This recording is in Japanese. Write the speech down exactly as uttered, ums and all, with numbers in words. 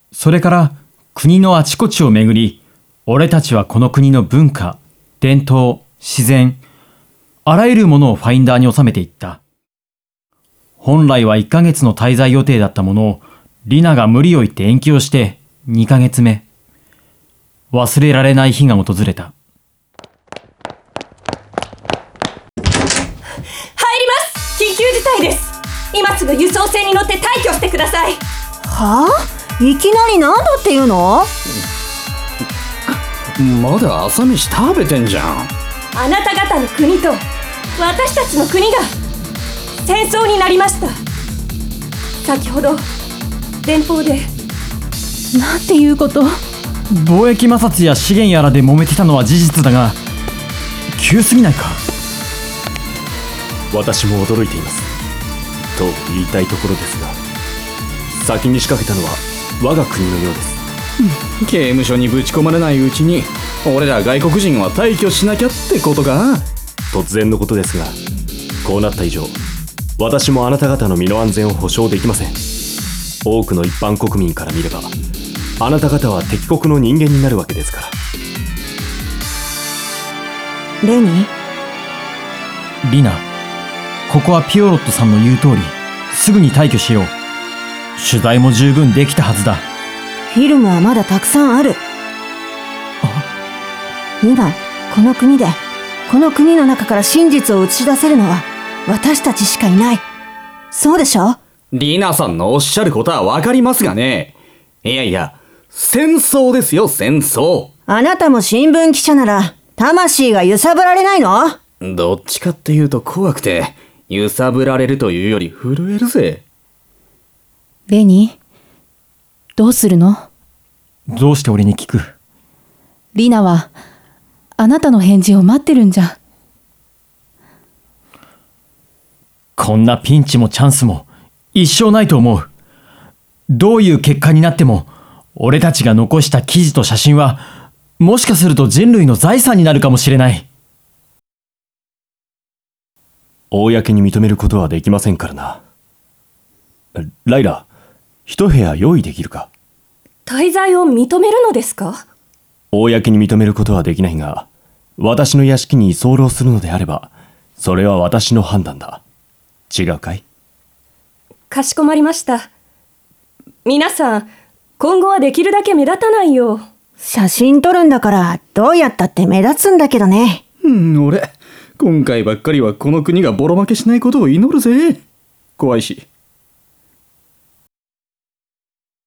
それから国のあちこちを巡り、俺たちはこの国の文化、伝統、自然、あらゆるものをファインダーに収めていった。本来はいっかげつの滞在予定だったものを、リナが無理を言って延期をしてにかげつめ。忘れられない日が訪れた。 入ります。緊急事態です。今すぐ輸送船に乗って退去してください。 はあ？いきなりなんだっていうの？ まだ朝飯食べてんじゃん。 あなた方の国と私たちの国が戦争になりました。先ほど電報で。 なんていうこと？ 貿易摩擦や資源やらで揉めてたのは事実だが、急すぎないか？ 私も驚いていますと言いたいところですが、先に仕掛けたのは我が国のようです。 刑務所にぶち込まれないうちに俺ら外国人は退去しなきゃってことか？ 突然のことですが、こうなった以上私もあなた方の身の安全を保証できません。多くの一般国民から見ればあなた方は敵国の人間になるわけですから。 レニ？ リナ、ここはピオロットさんの言う通り、すぐに退去しよう。取材も十分できたはずだ。 フィルムはまだたくさんある。今この国でこの国の中から真実を映し出せるのは私たちしかいない。そうでしょ？ リナさんのおっしゃることはわかりますがね。いやいや、戦争ですよ、戦争。 あなたも新聞記者なら魂が揺さぶられないの？ どっちかっていうと怖くて揺さぶられるというより震えるぜ。 レニー、どうするの？ どうして俺に聞く？ リナはあなたの返事を待ってるんじゃ。 こんなピンチもチャンスも一生ないと思う。どういう結果になっても、俺たちが残した記事と写真はもしかすると人類の財産になるかもしれない。 公に認めることはできませんからな。ライラ、一部屋用意できるか？ 滞在を認めるのですか？ 公に認めることはできないが、私の屋敷に居候するのであればそれは私の判断だ。違うかい？ かしこまりました。皆さん、今後はできるだけ目立たないよう。 写真撮るんだからどうやったって目立つんだけどね。 うん、俺今回ばっかりはこの国がボロ負けしないことを祈るぜ。怖いし